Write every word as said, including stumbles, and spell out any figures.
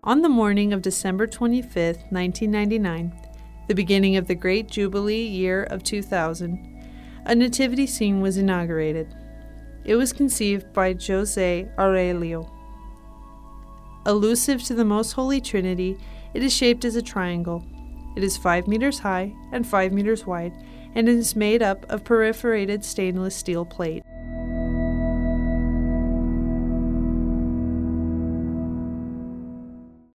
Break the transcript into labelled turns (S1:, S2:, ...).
S1: On the morning of December twenty-fifth, nineteen ninety-nine, the beginning of the great Jubilee year of two thousand, a nativity scene was inaugurated. It was conceived by Jose Aurelio. Allusive to the Most Holy Trinity, it is shaped as a triangle. It is five meters high and five meters wide, and it is made up of perforated stainless steel plate.